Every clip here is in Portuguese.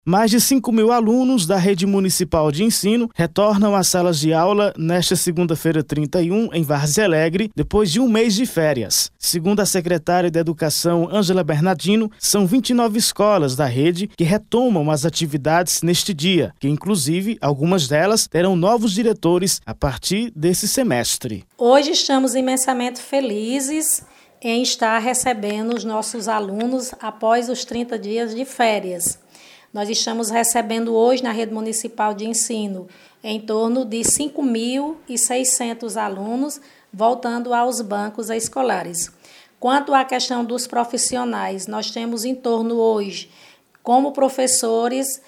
Mais de 5.000 alunos da Rede Municipal de Ensino retornam às salas de aula nesta segunda-feira 31, em Várzea Alegre, depois de um mês de férias. Segundo a secretária de Educação, Ângela Bernardino, são 29 escolas da rede que retomam as atividades neste dia, que inclusive algumas delas terão novos diretores a partir desse semestre. Hoje estamos imensamente felizes em estar recebendo os nossos alunos após os 30 dias de férias. Nós estamos recebendo hoje na Rede Municipal de Ensino em torno de 5.600 alunos voltando aos bancos escolares. Quanto à questão dos profissionais, nós temos em torno hoje, como professores,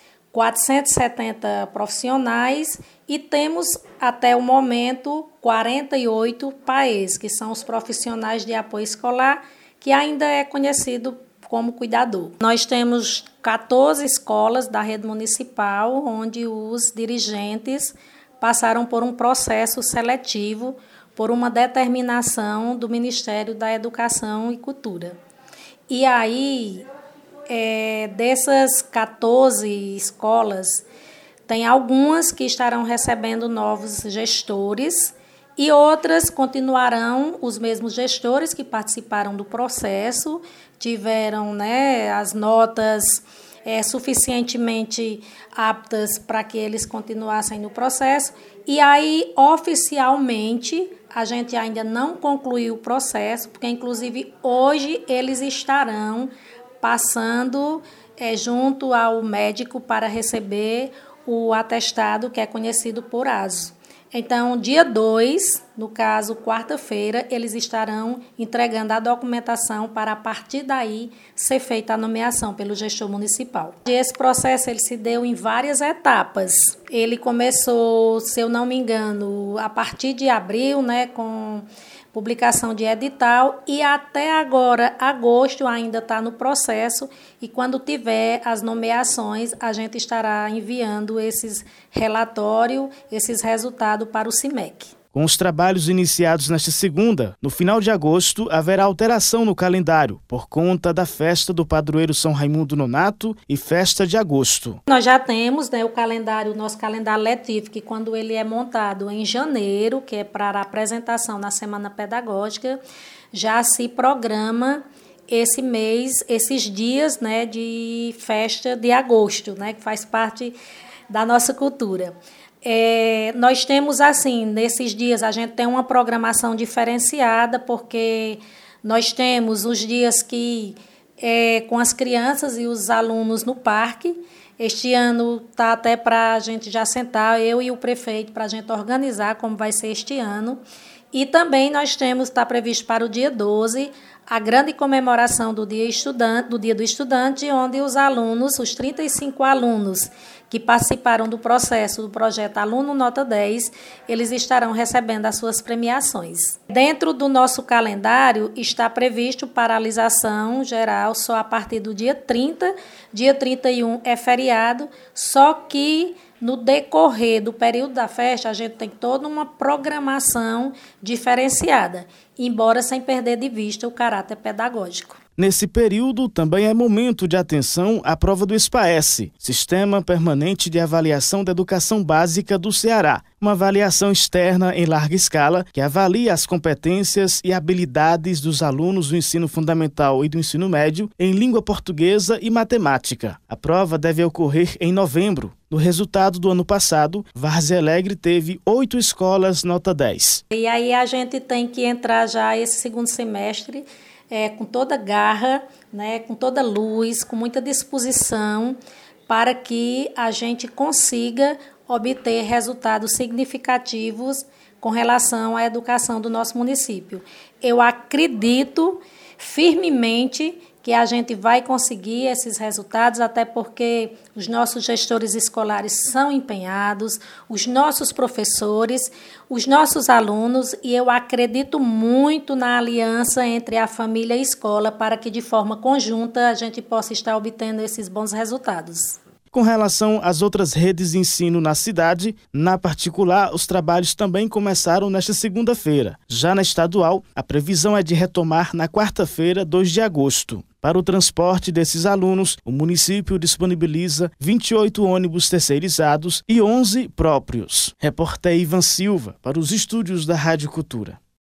470 profissionais e temos até o momento 48 PAEs, que são os profissionais de apoio escolar, que ainda é conhecido como cuidador. Nós temos 14 escolas da rede municipal, onde os dirigentes passaram por um processo seletivo, por uma determinação do Ministério da Educação e Cultura. E aí, dessas 14 escolas, tem algumas que estarão recebendo novos gestores e outras continuarão os mesmos gestores que participaram do processo, tiveram as notas suficientemente aptas para que eles continuassem no processo. E aí, oficialmente, a gente ainda não concluiu o processo, porque, inclusive, hoje eles estarão passando junto ao médico para receber o atestado, que é conhecido por ASO. Então, dia 2, no caso, quarta-feira, eles estarão entregando a documentação para, a partir daí, ser feita a nomeação pelo gestor municipal. Esse processo ele se deu em várias etapas. Ele começou, se eu não me engano, a partir de abril, com publicação de edital, e até agora, agosto, ainda está no processo, e quando tiver as nomeações, a gente estará enviando esses relatórios, esses resultados para o CIMEC. Com os trabalhos iniciados nesta segunda, no final de agosto, haverá alteração no calendário, por conta da festa do padroeiro São Raimundo Nonato e festa de agosto. Nós já temos o nosso calendário letivo, que quando ele é montado em janeiro, que é para a apresentação na Semana Pedagógica, já se programa esse mês, esses dias de festa de agosto, que faz parte da nossa cultura. Nós temos, nesses dias, a gente tem uma programação diferenciada, porque nós temos os dias que com as crianças e os alunos no parque. Este ano está até para a gente já sentar, eu e o prefeito, para a gente organizar como vai ser este ano. E também nós temos, está previsto para o dia 12, a grande comemoração do Dia do Estudante, onde os alunos, os 35 alunos que participaram do processo do projeto Aluno Nota 10, eles estarão recebendo as suas premiações. Dentro do nosso calendário está previsto paralisação geral só a partir do dia 30, dia 31 é feriado, só que no decorrer do período da festa, a gente tem toda uma programação diferenciada, embora sem perder de vista o caráter pedagógico. Nesse período, também é momento de atenção à prova do SPAES, Sistema Permanente de Avaliação da Educação Básica do Ceará, uma avaliação externa em larga escala que avalia as competências e habilidades dos alunos do ensino fundamental e do ensino médio em língua portuguesa e matemática. A prova deve ocorrer em novembro. No resultado do ano passado, Várzea Alegre teve 8 escolas nota 10. E aí a gente tem que entrar já esse segundo semestre com toda garra, com toda luz, com muita disposição, para que a gente consiga obter resultados significativos com relação à educação do nosso município. Eu acredito firmemente que a gente vai conseguir esses resultados, até porque os nossos gestores escolares são empenhados, os nossos professores, os nossos alunos, e eu acredito muito na aliança entre a família e a escola para que, de forma conjunta, a gente possa estar obtendo esses bons resultados. Com relação às outras redes de ensino na cidade, na particular, os trabalhos também começaram nesta segunda-feira. Já na estadual, a previsão é de retomar na quarta-feira, 2 de agosto. Para o transporte desses alunos, o município disponibiliza 28 ônibus terceirizados e 11 próprios. Repórter Ivan Silva, para os estúdios da Rádio Cultura.